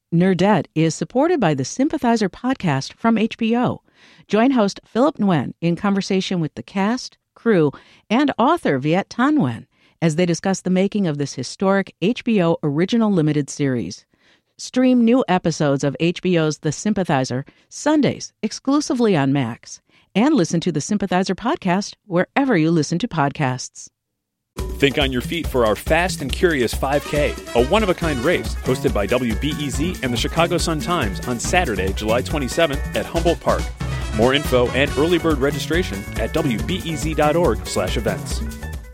Nerdette is supported by the Sympathizer podcast from HBO. Join host Philip Nguyen in conversation with the cast, crew, and author Viet Thanh Nguyen as they discuss the making of this historic HBO original limited series. Stream new episodes of HBO's The Sympathizer Sundays exclusively on Max, and listen to the Sympathizer podcast wherever you listen to podcasts. Think on your feet for our Fast and Curious 5K, a one-of-a-kind race hosted by WBEZ and the Chicago Sun-Times on Saturday, July 27th at Humboldt Park. More info and early bird registration at wbez.org/events.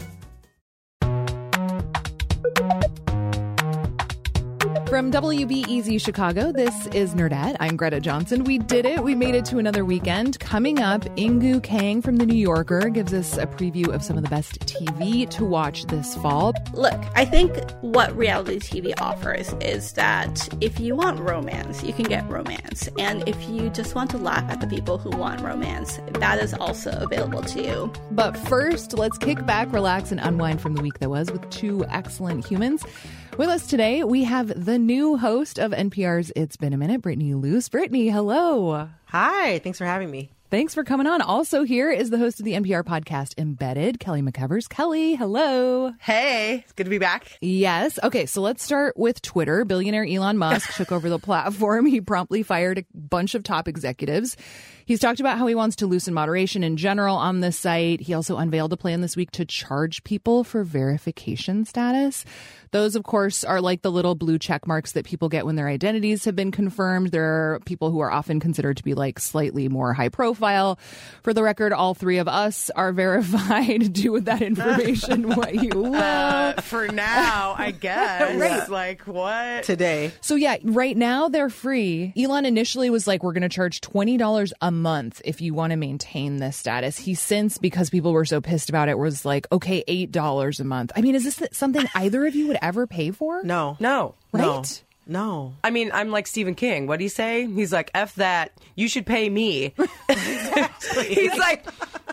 From WBEZ Chicago, this is Nerdette. I'm Greta Johnson. We did it. We made it to another weekend. Coming up, Inkoo Kang from The New Yorker gives us a preview of some of the best TV to watch this fall. Look, I think what reality TV offers is that if you want romance, you can get romance. And if you just want to laugh at the people who want romance, that is also available to you. But first, let's kick back, relax, and unwind from the week that was with two excellent humans. With us today, we have the new host of NPR's It's Been a Minute, Brittany Luce. Brittany, hello. Hi, thanks for having me. Thanks for coming on. Also here is the host of the NPR podcast Embedded, Kelly McEvers. Kelly, hello. Hey, it's good to be back. Yes. Okay, so let's start with Twitter. Billionaire Elon Musk took over the platform. He promptly fired a bunch of top executives. He's talked about how he wants to loosen moderation in general on the site. He also unveiled a plan this week to charge people for verification status. Those, of course, are like the little blue check marks that people get when their identities have been confirmed. There are people who are often considered to be like slightly more high profile. For the record, all three of us are verified. Do with that information what you will. For now, I guess. Right. Like, what? Today. So yeah, right now they're free. Elon initially was like, we're going to charge $20 a month if you want to maintain this status. He since, because people were so pissed about it, was like, okay, $8 a month. I mean, is this something either of you would ever pay for? No. Right? No. I mean, I'm like Stephen King. What do you say? He's like, F that. You should pay me. He's like,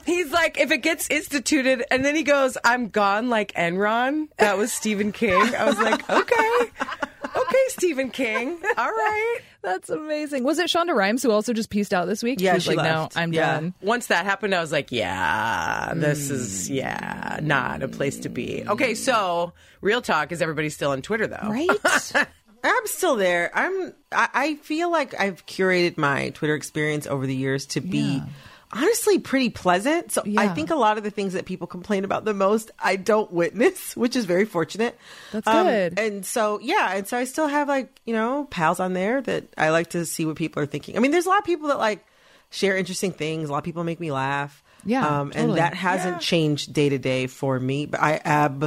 if it gets instituted, and then he goes, I'm gone like Enron. That was Stephen King. I was like, okay, Stephen King. All right. That's amazing. Was it Shonda Rhimes who also just peaced out this week? Yeah, was she like, left. no, I'm Yeah. done. Once that happened, I was like, yeah, this is, not a place to be. Okay, so real talk, is everybody still on Twitter, though? Right? I'm still there. I feel like I've curated my Twitter experience over the years to be honestly pretty pleasant. So I think a lot of the things that people complain about the most, I don't witness, which is very fortunate. That's good. And so I still have pals on there that I like to see what people are thinking. I mean, there's a lot of people that like share interesting things. A lot of people make me laugh. Yeah, totally. And that hasn't changed day to day for me, but I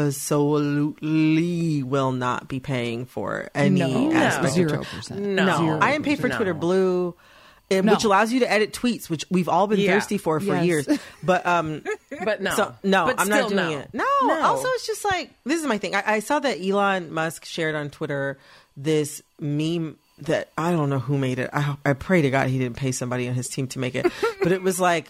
absolutely will not be paying for any aspect of Twitter. 0%. No, I am paid for Twitter Blue, which allows you to edit tweets, which we've all been thirsty for years. But but no, so, but I'm not doing it. No. Also, it's just like, this is my thing. I saw that Elon Musk shared on Twitter this meme that I don't know who made it. I pray to God he didn't pay somebody on his team to make it, but it was like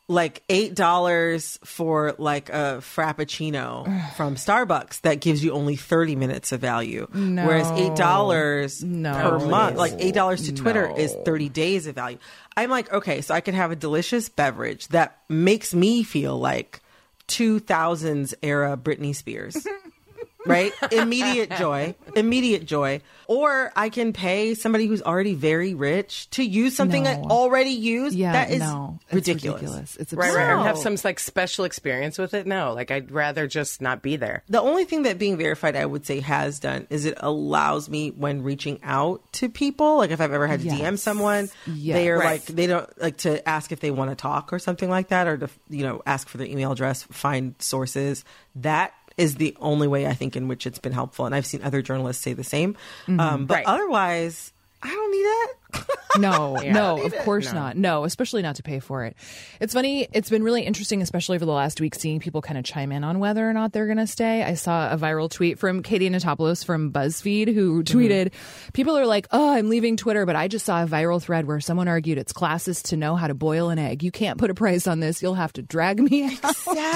$8 for like a Frappuccino from Starbucks that gives you only 30 minutes of value. No. Whereas $8 per month, like $8 to Twitter is 30 days of value. I'm like, okay, so I could have a delicious beverage that makes me feel like 2000s era Britney Spears. Right? Immediate joy. Or I can pay somebody who's already very rich to use something I already use. Yeah, that is ridiculous. It's absurd. Right. And have some like special experience with it. No, like I'd rather just not be there. The only thing that being verified, I would say, has done is it allows me, when reaching out to people, like if I've ever had to DM someone, they are like, they don't like to ask if they want to talk or something like that, or to, ask for their email address, find sources. That is the only way I think in which it's been helpful. And I've seen other journalists say the same. But otherwise, I don't need that No, of course not. No, especially not to pay for it. It's funny. It's been really interesting, especially over the last week, seeing people kind of chime in on whether or not they're going to stay. I saw a viral tweet from Katie Natopoulos from BuzzFeed who tweeted, people are like, oh, I'm leaving Twitter, but I just saw a viral thread where someone argued it's classist to know how to boil an egg. You can't put a price on this. You'll have to drag me out.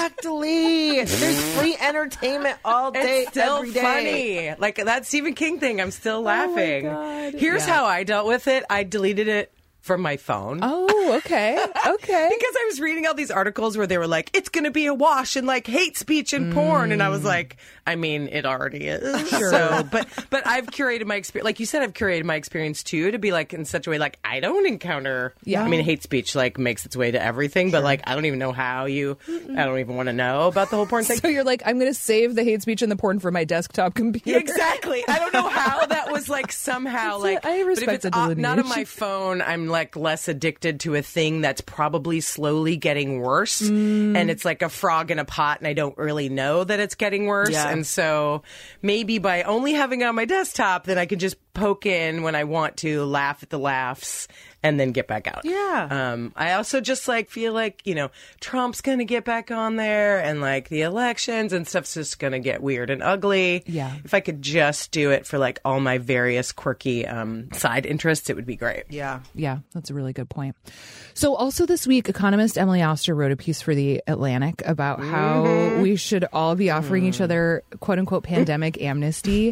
Exactly. There's free entertainment all day, It's still every day. funny. Like that Stephen King thing, I'm still laughing. God. Here's how I dealt with it. I deleted it from my phone. Oh, okay. Okay. Because I was reading all these articles where they were like, it's going to be a wash in like hate speech and porn. And I was like, I mean, it already is. Sure. So, but I've curated my experience. Like you said, I've curated my experience too to be like in such a way, like I don't encounter. Yeah. I mean, hate speech like makes its way to everything, but like I don't even know how I don't even want to know about the whole porn thing. So you're like, I'm going to save the hate speech and the porn for my desktop computer. Exactly. I don't know how that was like somehow like. I respect but if it's the delineation. not on my phone, I'm like less addicted to a thing that's probably slowly getting worse, and it's like a frog in a pot, and I don't really know that it's getting worse. Yeah. And so maybe by only having it on my desktop, then I can just poke in when I want to, laugh at the laughs, and then get back out. Yeah. I also just like feel like, you know, Trump's going to get back on there and like the elections and stuff's just going to get weird and ugly. Yeah. If I could just do it for like all my various quirky side interests, it would be great. Yeah. Yeah, that's a really good point. So also this week, economist Emily Oster wrote a piece for The Atlantic about how we should all be offering each other, quote unquote, pandemic amnesty.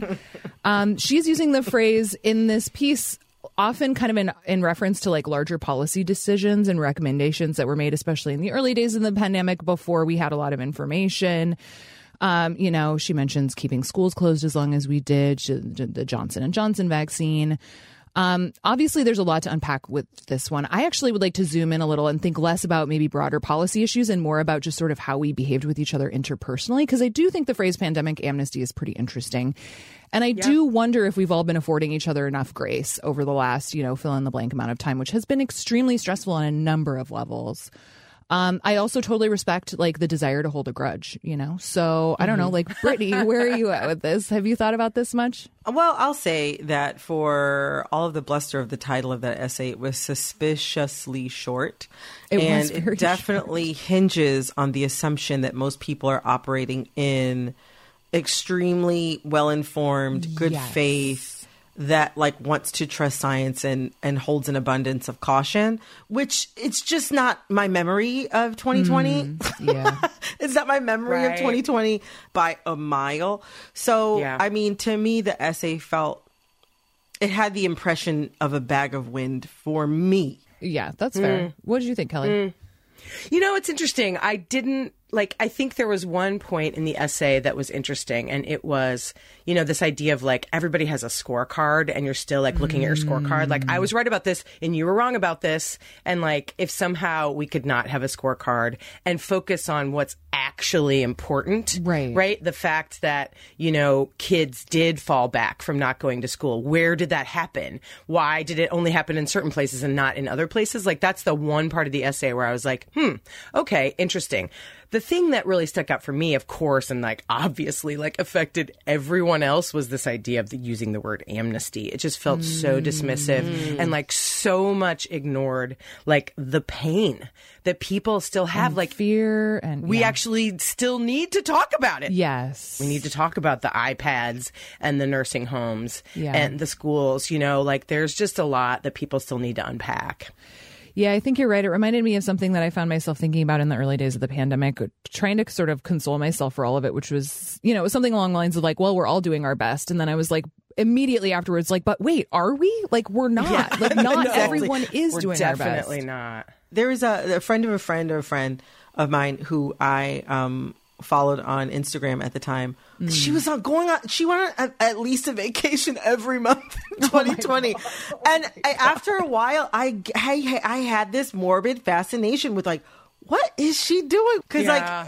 She's using the phrase in this piece often kind of in reference to like larger policy decisions and recommendations that were made, especially in the early days of the pandemic before we had a lot of information. You know, she mentions keeping schools closed as long as we did, the Johnson & Johnson vaccine. Obviously, there's a lot to unpack with this one. I actually would like to zoom in a little and think less about maybe broader policy issues and more about just sort of how we behaved with each other interpersonally, because I do think the phrase pandemic amnesty is pretty interesting. And I do wonder if we've all been affording each other enough grace over the last, you know, fill in the blank amount of time, which has been extremely stressful on a number of levels. I also totally respect like the desire to hold a grudge, you know? So I don't know, like Brittany, where are you at with this? Have you thought about this much? Well, I'll say that for all of the bluster of the title of that essay, it was suspiciously short. It and was very it definitely hinges on the assumption that most people are operating in extremely well-informed, good faith, that like wants to trust science and holds an abundance of caution, which it's just not my memory of 2020. Yeah. It's not my memory of 2020 by a mile. So, I mean, to me, the essay it had the impression of a bag of wind for me. Yeah, that's fair. What did you think, Kelly? You know, it's interesting. I think there was one point in the essay that was interesting, and it was, you know, this idea of like everybody has a scorecard and you're still like looking at your scorecard. Like I was right about this and you were wrong about this. And like if somehow we could not have a scorecard and focus on what's actually important, right? The fact that, you know, kids did fall back from not going to school. Where did that happen? Why did it only happen in certain places and not in other places? Like that's the one part of the essay where I was like, okay, interesting. The thing that really stuck out for me, of course, and like obviously like affected everyone else was this idea of using the word amnesty. It just felt so dismissive and like so much ignored like the pain that people still have, and like fear, and we actually still need to talk about it. Yes. We need to talk about the iPads and the nursing homes and the schools, you know, like there's just a lot that people still need to unpack. Yeah, I think you're right. It reminded me of something that I found myself thinking about in the early days of the pandemic, trying to sort of console myself for all of it, which was, you know, it was something along the lines of like, well, we're all doing our best. And then I was like, immediately afterwards, like, but wait, are we? Like, we're not. Yeah. Like, not No. everyone is We're doing our best. definitely not. There is a friend of a friend of a friend of mine who I followed on Instagram at the time. She was she went on at least a vacation every month in 2020. And after a while, I had this morbid fascination with like, what is she doing? Because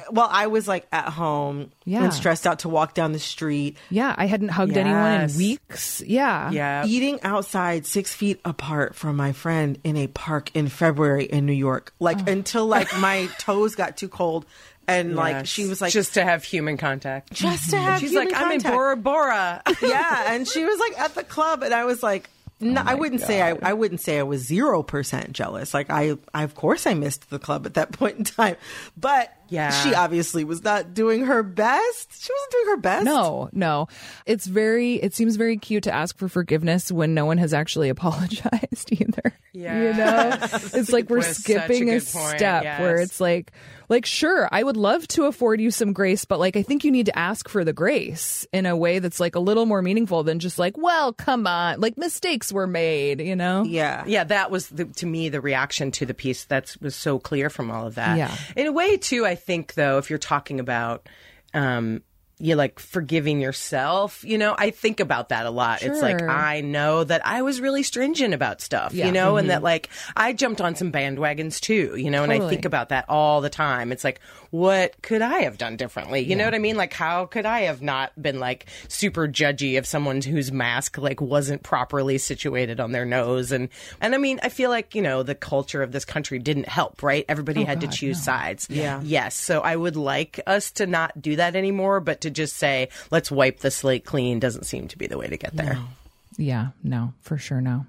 I was like at home and stressed out to walk down the street. Yeah, I hadn't hugged anyone in weeks. Yeah. Eating outside 6 feet apart from my friend in a park in February in New York. Like until like my toes got too cold. And like she was like, just to have human contact. Just to have She's human like, contact. I'm in Bora Bora. Yeah. And she was like at the club. And I was like, No, I wouldn't say I wouldn't say I was 0% jealous. Like I of course I missed the club at that point in time, but she obviously was not doing her best. She wasn't doing her best. No. It seems very cute to ask for forgiveness when no one has actually apologized either. Yeah. You know, it's like we're skipping a step where it's like, sure, I would love to afford you some grace, but like, I think you need to ask for the grace in a way that's like a little more meaningful than just like, well, come on, like mistakes were made, you know? Yeah. Yeah. That was to me, the reaction to the piece that was so clear from all of that. Yeah. In a way too, I think though, if you're talking about, you like forgiving yourself, you know, I think about that a lot. Sure. It's like, I know that I was really stringent about stuff, you know, and that like I jumped on some bandwagons too, you know, and I think about that all the time. It's like, what could I have done differently? You know what I mean? Like, how could I have not been like super judgy of someone whose mask like wasn't properly situated on their nose? And I mean, I feel like, you know, the culture of this country didn't help, right? Everybody had to choose sides. Yeah. Yes. So I would like us to not do that anymore, but to just say, let's wipe the slate clean doesn't seem to be the way to get there. No. Yeah, no, for sure. No.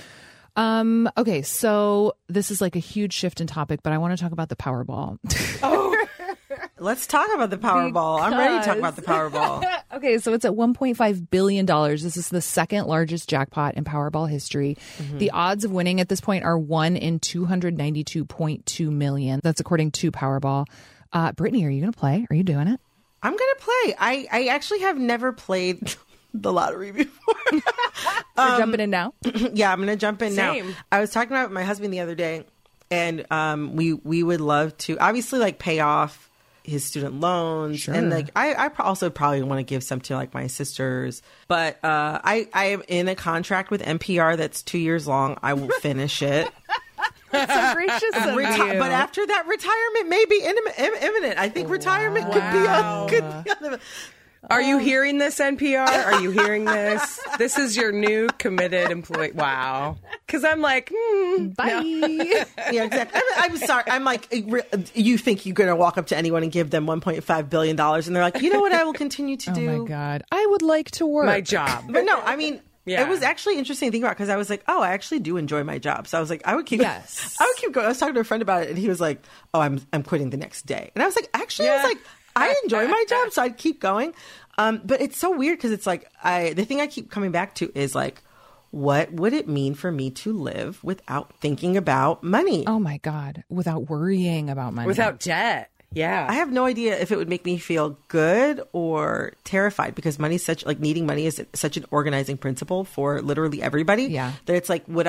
Okay. So this is like a huge shift in topic, but I want to talk about the Powerball. Let's talk about the Powerball. I'm ready to talk about the Powerball. Okay, so it's at $1.5 billion. This is the second largest jackpot in Powerball history. The odds of winning at this point are 1 in 292.2 million. That's according to Powerball. Brittany, are you going to play? Are you doing it? I'm going to play. I actually have never played the lottery before. You're jumping in now? Yeah, I'm going to jump in Same. now. I was talking about it with my husband the other day, and we would love to obviously like pay off his student loans. Sure. And like I also probably want to give some to like my sisters, but I am in a contract with NPR that's 2 years long. I will finish it. So gracious of you. But after that, retirement may be imminent. I think retirement could be on. Are you hearing this, NPR? Are you hearing this? This is your new committed employee. Wow. Because I'm like, Bye. No. Yeah, exactly. I'm sorry. I'm like, you think you're going to walk up to anyone and give them $1.5 billion, and they're like, you know what I will continue to do? Oh my God. I would like to work. My job. But no, I mean, Yeah. it was actually interesting to think about because I was like, oh, I actually do enjoy my job. So I was like, I would keep going. I was talking to a friend about it, and he was like, oh, I'm quitting the next day. And I was like, actually, I was like, I enjoy my job, so I'd keep going. But it's so weird because it's like, the thing I keep coming back to is like, what would it mean for me to live without thinking about money? Oh my God. Without worrying about money. Without debt. Yeah. I have no idea if it would make me feel good or terrified because money is such, like needing money is such an organizing principle for literally everybody. Yeah. That it's like, would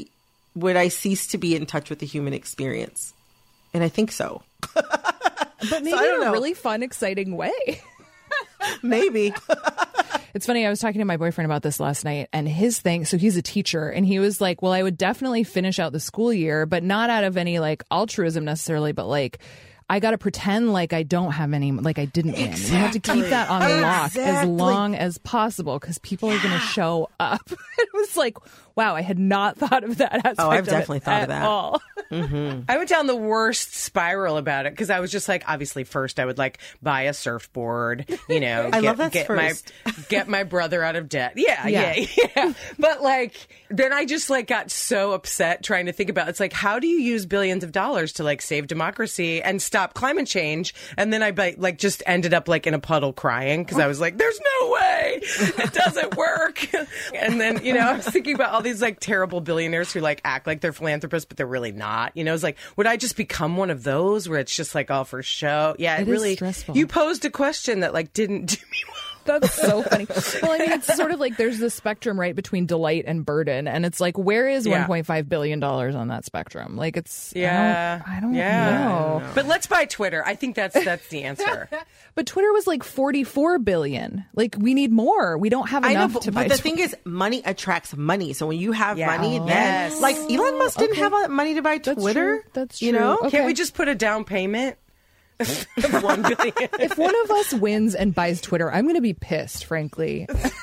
I cease to be in touch with the human experience? And I think so. But maybe in a really fun, exciting way. Maybe. It's funny. I was talking to my boyfriend about this last night, and his thing, so he's a teacher, and he was like, well, I would definitely finish out the school year, but not out of any like altruism necessarily, but like, I got to pretend like I don't have any, like I didn't win. You have to keep that on lock as long as possible because people are going to show up. It was like, wow, I had not thought of that aspect. Oh, I've definitely thought of that. All. I went down the worst spiral about it because I was just like, obviously, first I would like buy a surfboard, you know, get my brother out of debt. Yeah. But like, then I just like got so upset trying to think about it's like, how do you use billions of dollars to like save democracy and stop climate change? And then I like just ended up like in a puddle crying because I was like, there's no way it doesn't work. And then, you know, I was thinking about all these like terrible billionaires who like act like they're philanthropists, but they're really not. You know, it's like, would I just become one of those where it's just like all for show? Yeah, it really is stressful. You posed a question that like didn't do me well. That's so funny. Well, I mean, it's sort of like there's this spectrum, right, between delight and burden. And it's like, where is $1.5 billion on that spectrum? Like, it's, I don't know. But let's buy Twitter. I think that's the answer. But Twitter was like $44 billion. Like, we need more. We don't have enough to buy. But the thing is, money attracts money. So when you have money, then like Elon Musk didn't have money to buy Twitter. That's true. You know? Okay. Can't we just put a down payment? $1 billion. If one of us wins and buys Twitter, I'm going to be pissed, frankly.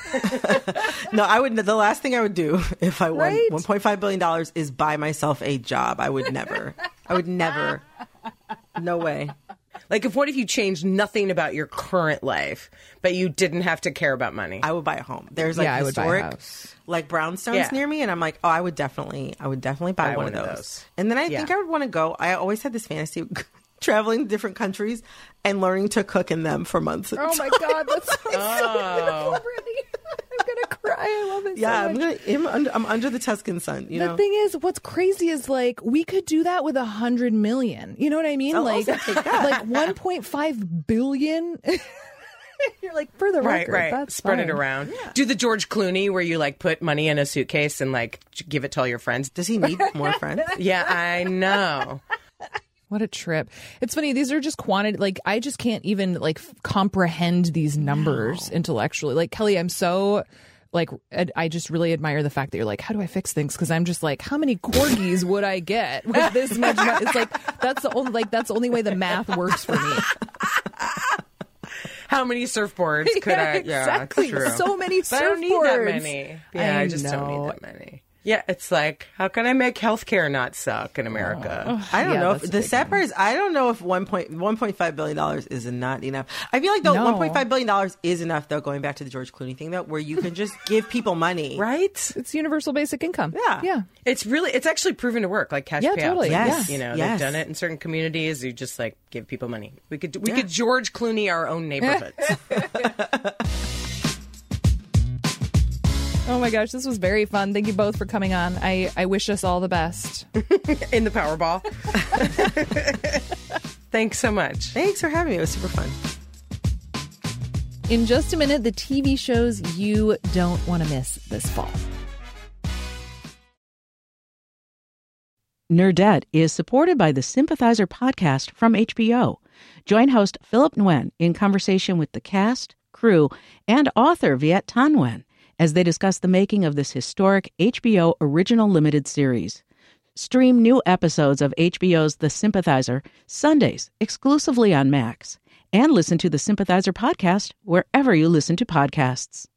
No, I would. The last thing I would do if I won $1.5 billion is buy myself a job. I would never. No way. Like, what if you changed nothing about your current life, but you didn't have to care about money? I would buy a home. There's like historic, like brownstones near me, and I'm like, oh, I would definitely buy one of those. And then I think I would want to go. I always had this fantasy of traveling to different countries and learning to cook in them for months. Oh my God, that's so already. I'm gonna cry. I love it. Yeah, so much. I'm under the Tuscan sun. You know, the thing is, what's crazy is like we could do that with 100 million. You know what I mean? I'll like 1.5 billion. You're like, for the record, right. That's spread fine. it around. Yeah. Do the George Clooney where you like put money in a suitcase and like give it to all your friends. Does he need more friends? Yeah, I know. What a trip. It's funny. These are just quantity. Like, I just can't even like comprehend these numbers intellectually. Like, Kelly, I'm so like, I just really admire the fact that you're like, how do I fix things? Because I'm just like, how many corgis would I get with this much money? It's like, that's the only way the math works for me. How many surfboards could I? Exactly. Yeah, true. So many surfboards. But I don't need that many. Yeah, I just don't need that many. Yeah, it's like, how can I make healthcare not suck in America? I don't know. If the sad part is, I don't know if $1.5 billion is not enough. I feel like though $1.5 billion is enough though. Going back to the George Clooney thing though, where you can just give people money, right? It's universal basic income. Yeah. It's actually proven to work. Like cash payouts. Totally. Yes. You know, they've done it in certain communities. You just like give people money. We could George Clooney our own neighborhoods. Oh my gosh, this was very fun. Thank you both for coming on. I wish us all the best. In the Powerball. Thanks so much. Thanks for having me. It was super fun. In just a minute, the TV shows you don't want to miss this fall. Nerdette is supported by the Sympathizer podcast from HBO. Join host Philip Nguyen in conversation with the cast, crew, and author Viet Thanh Nguyen as they discuss the making of this historic HBO original limited series. Stream new episodes of HBO's The Sympathizer Sundays exclusively on Max, and listen to the Sympathizer podcast wherever you listen to podcasts.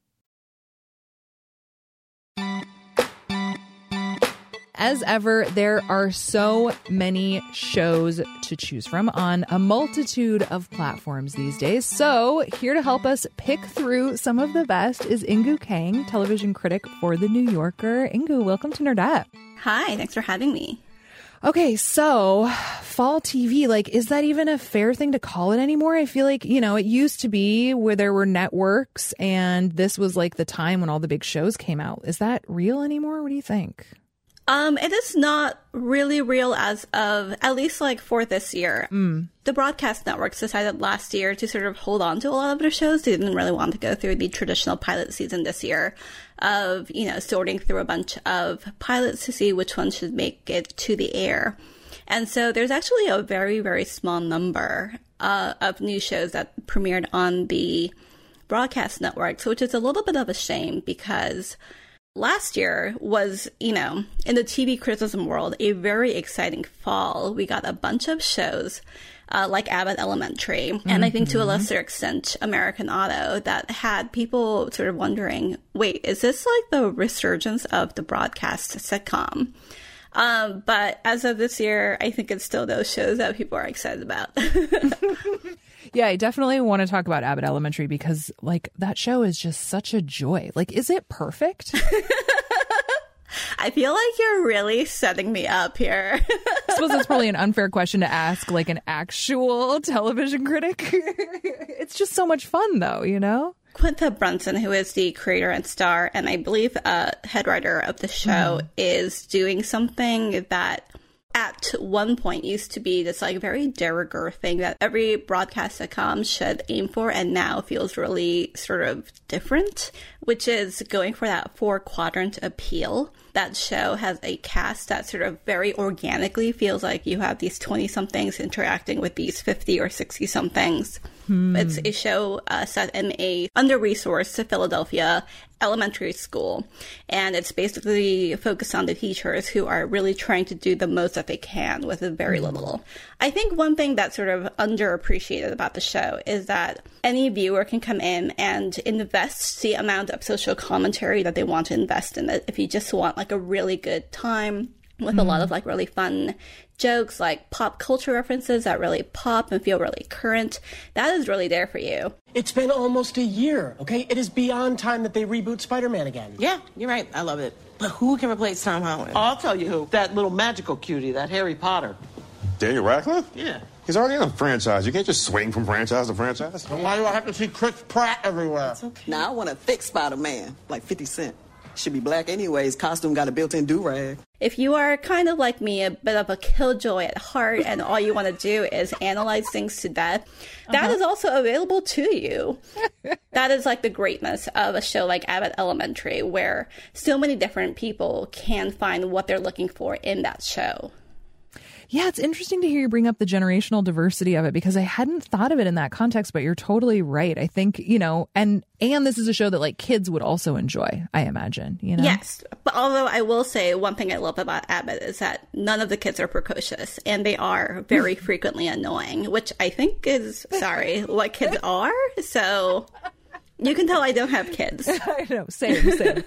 As ever, there are so many shows to choose from on a multitude of platforms these days. So here to help us pick through some of the best is Inkoo Kang, television critic for The New Yorker. Inkoo, welcome to Nerdette. Hi, thanks for having me. Okay, so fall TV, like, is that even a fair thing to call it anymore? I feel like, you know, it used to be where there were networks and this was like the time when all the big shows came out. Is that real anymore? What do you think? It is not really real as of, at least like for this year. The broadcast networks decided last year to sort of hold on to a lot of their shows. They didn't really want to go through the traditional pilot season this year of, you know, sorting through a bunch of pilots to see which ones should make it to the air. And so there's actually a very, very small number of new shows that premiered on the broadcast networks, which is a little bit of a shame because last year was, you know, in the TV criticism world, a very exciting fall. We got a bunch of shows like Abbott Elementary, and I think to a lesser extent, American Auto, that had people sort of wondering, wait, is this like the resurgence of the broadcast sitcom? But as of this year, I think it's still those shows that people are excited about. Yeah, I definitely want to talk about Abbott Elementary because, like, that show is just such a joy. Like, is it perfect? I feel like you're really setting me up here. I suppose that's probably an unfair question to ask, like, an actual television critic. It's just so much fun, though, you know? Quinta Brunson, who is the creator and star, and I believe head writer of the show, is doing something that at one point used to be this like very de rigueur thing that every broadcast sitcom should aim for, and now feels really sort of different, which is going for that 4-quadrant appeal. That show has a cast that sort of very organically feels like you have these 20-somethings interacting with these 50 or 60-somethings. It's a show set in a under-resourced Philadelphia elementary school, and it's basically focused on the teachers who are really trying to do the most that they can with very little. I think one thing that's sort of underappreciated about the show is that any viewer can come in and invest the amount of social commentary that they want to invest in it. If you just want like a really good time with a lot of like really fun jokes, like pop culture references that really pop and feel really current. That is really there for you. It's been almost a year, okay? It is beyond time that they reboot Spider-Man again. Yeah, you're right. I love it. But who can replace Tom Holland? Oh, I'll tell you who. That little magical cutie, that Harry Potter. Daniel Radcliffe? Yeah. He's already in a franchise. You can't just swing from franchise to franchise. Then why do I have to see Chris Pratt everywhere? It's okay. Now, I want a thick Spider-Man, like 50 Cent. Should be black anyways. Costume got a built-in do-rag. If you are kind of like me, a bit of a killjoy at heart, and all you want to do is analyze things to death, that is also available to you. That is like the greatness of a show like Abbott Elementary, where so many different people can find what they're looking for in that show. Yeah, it's interesting to hear you bring up the generational diversity of it, because I hadn't thought of it in that context, but you're totally right. I think, you know, and this is a show that like kids would also enjoy, I imagine, you know? Yes. But although I will say one thing I love about Abbott is that none of the kids are precocious, and they are very frequently annoying, which I think is, what kids are. So you can tell I don't have kids. I know. Same.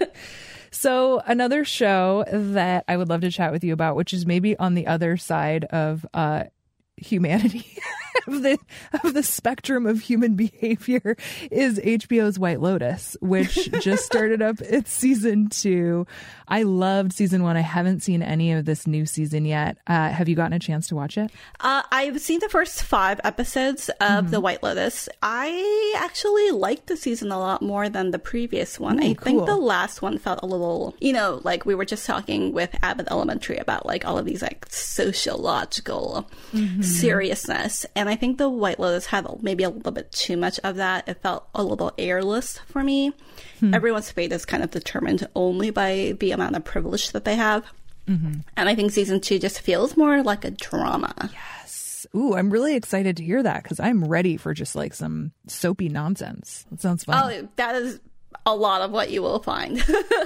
So another show that I would love to chat with you about, which is maybe on the other side of humanity, of the spectrum of human behavior, is HBO's White Lotus, which just started up its season 2. I loved season 1. I haven't seen any of this new season yet. Have you gotten a chance to watch it? I've seen the first 5 episodes of The White Lotus. I actually liked the season a lot more than the previous one. I think the last one felt a little, you know, like we were just talking with Abbott Elementary about like all of these like sociological seriousness. And I think the White Lotus had maybe a little bit too much of that. It felt a little airless for me. Everyone's fate is kind of determined only by the amount of privilege that they have. And I think season 2 just feels more like a drama. Yes. Ooh, I'm really excited to hear that, because I'm ready for just like some soapy nonsense. That sounds fun. Oh, that is a lot of what you will find.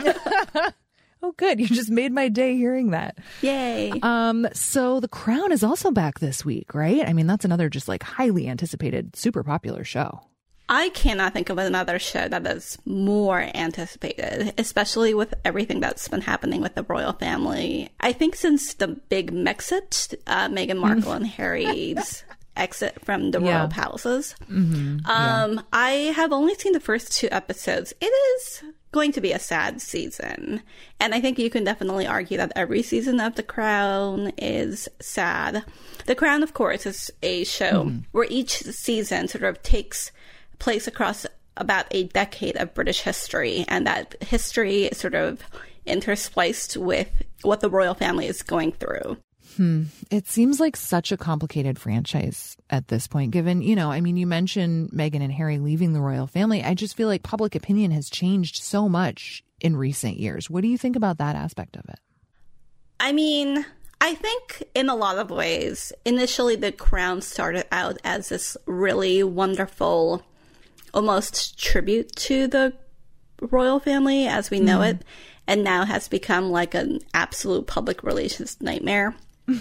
Oh, good. You just made my day hearing that. Yay. So The Crown is also back this week, right? I mean, that's another just like highly anticipated, super popular show. I cannot think of another show that is more anticipated, especially with everything that's been happening with the royal family. I think since the big Mexit, Meghan Markle and Harry's exit from the royal palaces. I have only seen the first 2 episodes. It is going to be a sad season. And I think you can definitely argue that every season of The Crown is sad. The Crown, of course, is a show where each season sort of takes place across about a decade of British history, and that history is sort of interspliced with what the royal family is going through. It seems like such a complicated franchise at this point, given, you know, I mean, you mentioned Meghan and Harry leaving the royal family. I just feel like public opinion has changed so much in recent years. What do you think about that aspect of it? I mean, I think in a lot of ways, initially The Crown started out as this really wonderful, almost tribute to the royal family as we know it, and now has become like an absolute public relations nightmare.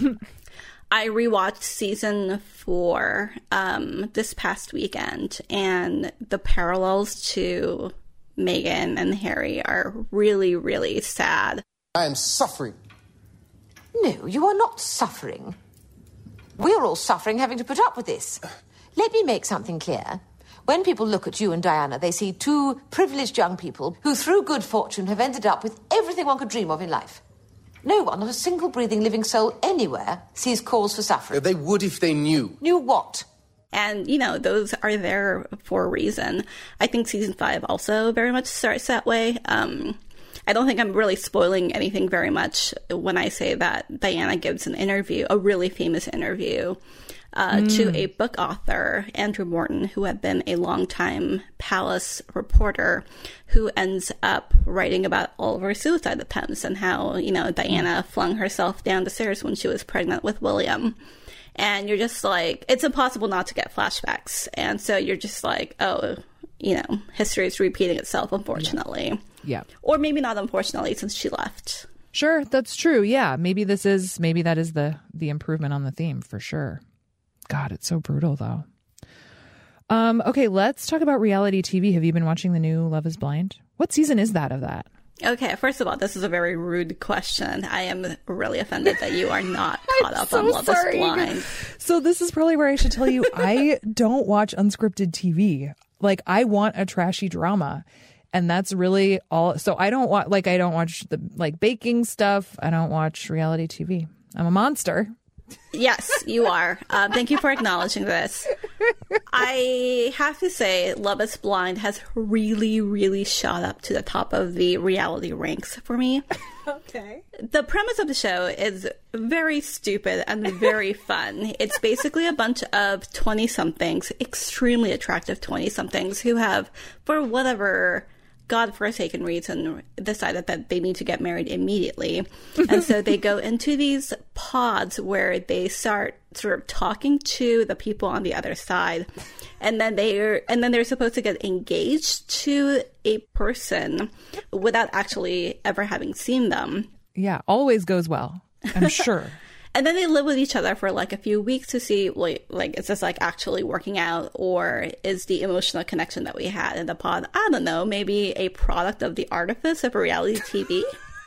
I rewatched season 4 this past weekend, and the parallels to Meghan and Harry are really, really sad. I am suffering. No, you are not suffering. We're all suffering having to put up with this. Let me make something clear. When people look at you and Diana, they see 2 privileged young people who, through good fortune, have ended up with everything one could dream of in life. No one, not a single breathing living soul anywhere, sees cause for suffering. They would if they knew. Knew what? And, you know, those are there for a reason. I think season 5 also very much starts that way. I don't think I'm really spoiling anything very much when I say that Diana gives an interview, a really famous interview, to a book author, Andrew Morton, who had been a longtime palace reporter, who ends up writing about all of her suicide attempts and how, you know, Diana flung herself down the stairs when she was pregnant with William. And you're just like, it's impossible not to get flashbacks. And so you're just like, oh, you know, history is repeating itself, unfortunately. Yeah. Or maybe not unfortunately, since she left. Sure, that's true. Yeah, maybe that is the improvement on the theme for sure. God, it's so brutal though. Okay, let's talk about reality TV. Have you been watching the new Love is Blind? What season is that of that? Okay, first of all, this is a very rude question. I am really offended that you are not caught up on Love is Blind. So this is probably where I should tell you I don't watch unscripted TV. Like, I want a trashy drama. And that's really all. So I don't watch the baking stuff. I don't watch reality TV. I'm a monster. Yes, you are. Thank you for acknowledging this. I have to say, Love is Blind has really, really shot up to the top of the reality ranks for me. Okay. The premise of the show is very stupid and very fun. It's basically a bunch of 20-somethings, extremely attractive 20-somethings who have, for whatever godforsaken reason, decided that they need to get married immediately. And so they go into these pods where they start sort of talking to the people on the other side. And then they're supposed to get engaged to a person without actually ever having seen them. Yeah, always goes well, I'm sure. And then they live with each other for like a few weeks to see, like, is this like actually working out, or is the emotional connection that we had in the pod, I don't know, maybe a product of the artifice of reality TV?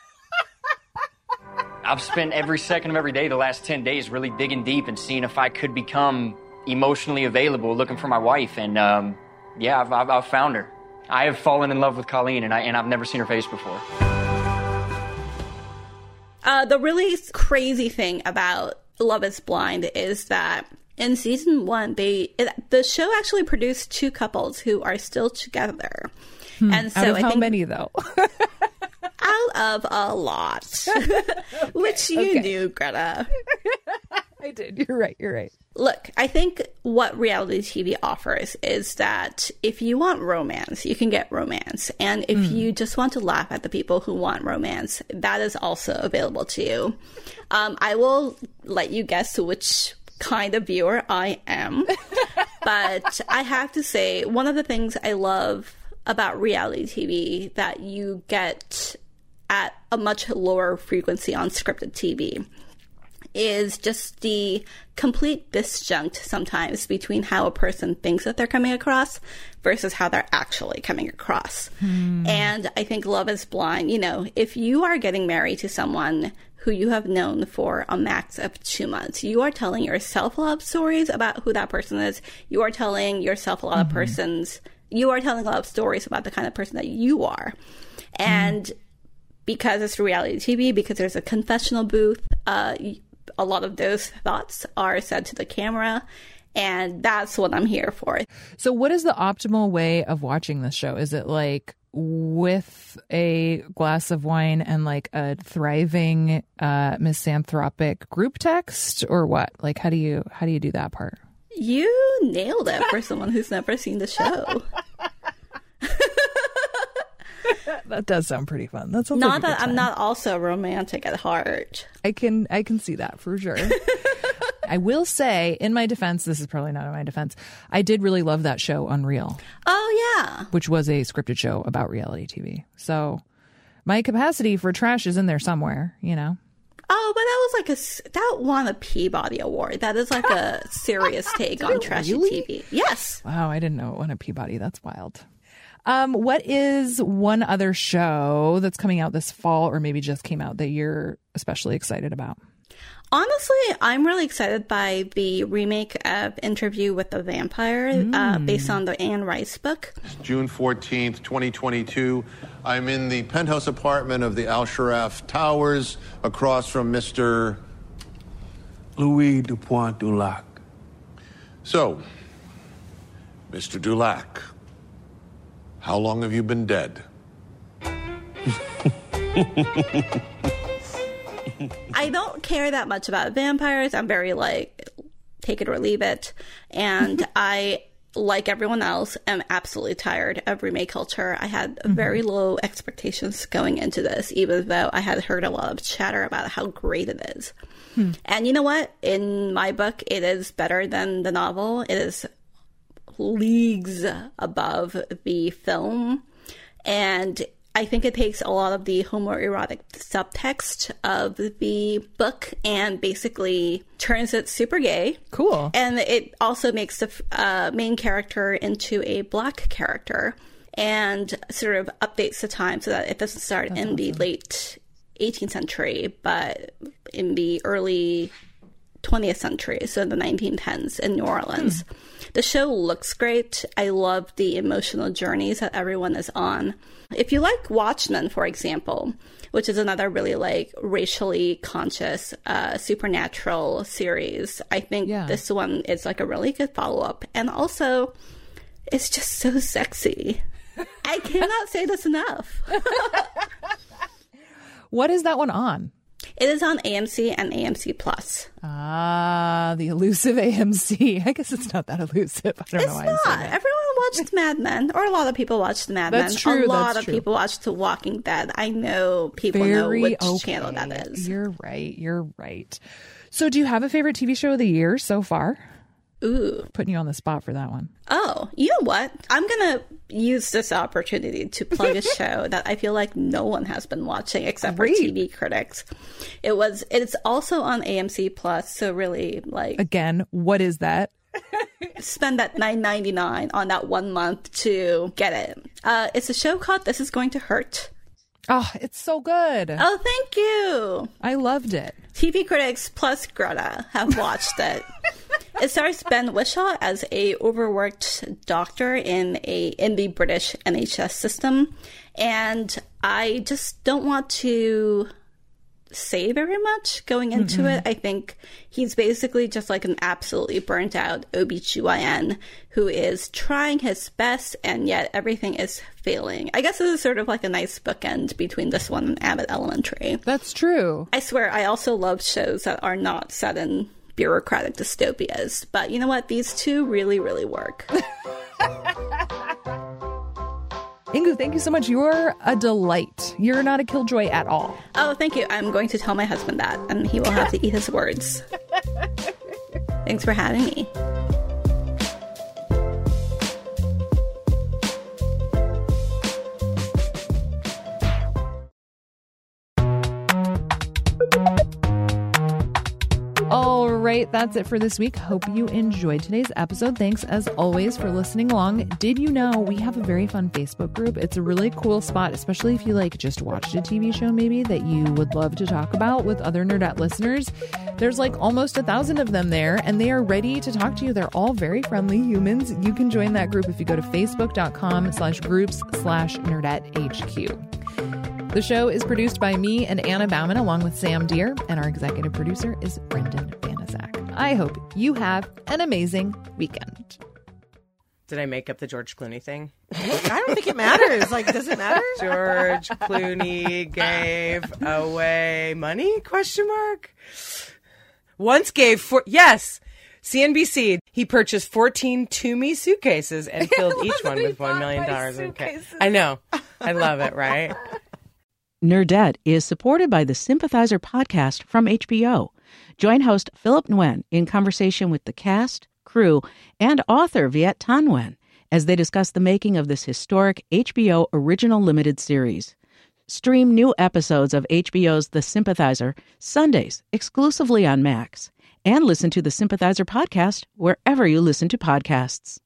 I've spent every second of every day the last 10 days really digging deep and seeing if I could become emotionally available, looking for my wife. And I've found her. I have fallen in love with Colleen, and I've never seen her face before. The really crazy thing about Love is Blind is that in season 1, the show actually produced 2 couples who are still together. And so out of how many, though? Out of a lot. Which you knew, Greta. I did. You're right. Look, I think what reality TV offers is that if you want romance, you can get romance. And if you just want to laugh at the people who want romance, that is also available to you. I will let you guess which kind of viewer I am. But I have to say, one of the things I love about reality TV that you get at a much lower frequency on scripted TV is just the complete disjunct sometimes between how a person thinks that they're coming across versus how they're actually coming across. And I think Love is Blind, if you are getting married to someone who you have known for a max of 2 months, you are telling yourself a lot of stories about who that person is. You are telling yourself a lot of you are telling a lot of stories about the kind of person that you are. And because it's reality TV, because there's a confessional booth, a lot of those thoughts are said to the camera, and that's what I'm here for. So what is the optimal way of watching this show? Is it like with a glass of wine and like a thriving misanthropic group text, or what? Like, how do you do that part? You nailed it for someone who's never seen the show. That does sound pretty fun. That's not that I'm not also romantic at heart. I can see that for sure. I will say, in my defense, this is probably not in my defense, I did really love that show Unreal. Oh yeah, which was a scripted show about reality TV. So my capacity for trash is in there somewhere, Oh, but that was that won a Peabody Award. That is like a serious take on trashy TV. Yes. Wow, I didn't know it won a Peabody. That's wild. What is one other show that's coming out this fall, or maybe just came out, that you're especially excited about? Honestly, I'm really excited by the remake of Interview with the Vampire, based on the Anne Rice book. June 14th, 2022. I'm in the penthouse apartment of the Al Sharaf Towers, across from Mr. Louis Dupont Dulac. So, Mr. Dulac, how long have you been dead? I don't care that much about vampires. I'm very take it or leave it. And I, like everyone else, am absolutely tired of remake culture. I had very low expectations going into this, even though I had heard a lot of chatter about how great it is. And you know what? In my book, it is better than the novel. It is leagues above the film. And I think it takes a lot of the homoerotic subtext of the book and basically turns it super gay. Cool. And it also makes the main character into a black character. and sort of updates the time so that it doesn't start in the late 18th century, but in the early 20th century, so in the 1910s in New Orleans. The show looks great. I love the emotional journeys that everyone is on. If you like Watchmen, for example, which is another really like racially conscious supernatural series, I think this one is like a really good follow-up. And also, it's just so sexy. I cannot say this enough. What is that one on? It is on AMC and AMC Plus. Ah, the elusive AMC. I guess it's not that elusive. I don't know why I'm saying that. Everyone watched Mad Men, or a lot of people watched Mad Men. That's true. A lot of people watched The Walking Dead. I know people know which channel that is. You're right. You're right. So do you have a favorite TV show of the year so far? Ooh. Putting you on the spot for that one. Oh, you know what? I'm going to use this opportunity to plug a show that I feel like no one has been watching except for TV critics. It's also on AMC Plus, so really like... Again, what is that? Spend that $9.99 on that 1 month to get it. It's a show called This Is Going to Hurt. Oh, it's so good. Oh, thank you. I loved it. TV critics plus Greta have watched it. It stars Ben Whishaw as a overworked doctor in the British NHS system. And I just don't want to say very much going into it. I think he's basically just like an absolutely burnt out OBGYN who is trying his best and yet everything is failing. I guess this is sort of like a nice bookend between this one and Abbott Elementary. That's true. I swear I also love shows that are not set in bureaucratic dystopias. But you know what? These two really, really work. Ingu, thank you so much. You're a delight. You're not a killjoy at all. Oh, thank you. I'm going to tell my husband that, and he will have to eat his words. Thanks for having me. All right, that's it for this week. Hope you enjoyed today's episode. Thanks, as always, for listening along. Did you know we have a very fun Facebook group? It's a really cool spot, especially if you like just watched a TV show maybe that you would love to talk about with other Nerdette listeners. There's like almost 1,000 of them there, and they are ready to talk to you. They're all very friendly humans. You can join that group if you go to facebook.com/groups/NerdetteHQ. The show is produced by me and Anna Bauman along with Sam Deere, and our executive producer is Brendan Banaszak. I hope you have an amazing weekend. Did I make up the George Clooney thing? I don't think it matters. Like, does it matter? George Clooney gave away money? ? Once gave yes. CNBC. He purchased 14 Toomey suitcases and filled each one with $1 million in cash. I know. I love it, right? Nerdette is supported by the Sympathizer podcast from HBO. Join host Philip Nguyen in conversation with the cast, crew, and author Viet Thanh Nguyen as they discuss the making of this historic HBO original limited series. Stream new episodes of HBO's The Sympathizer Sundays exclusively on Max, and listen to the Sympathizer podcast wherever you listen to podcasts.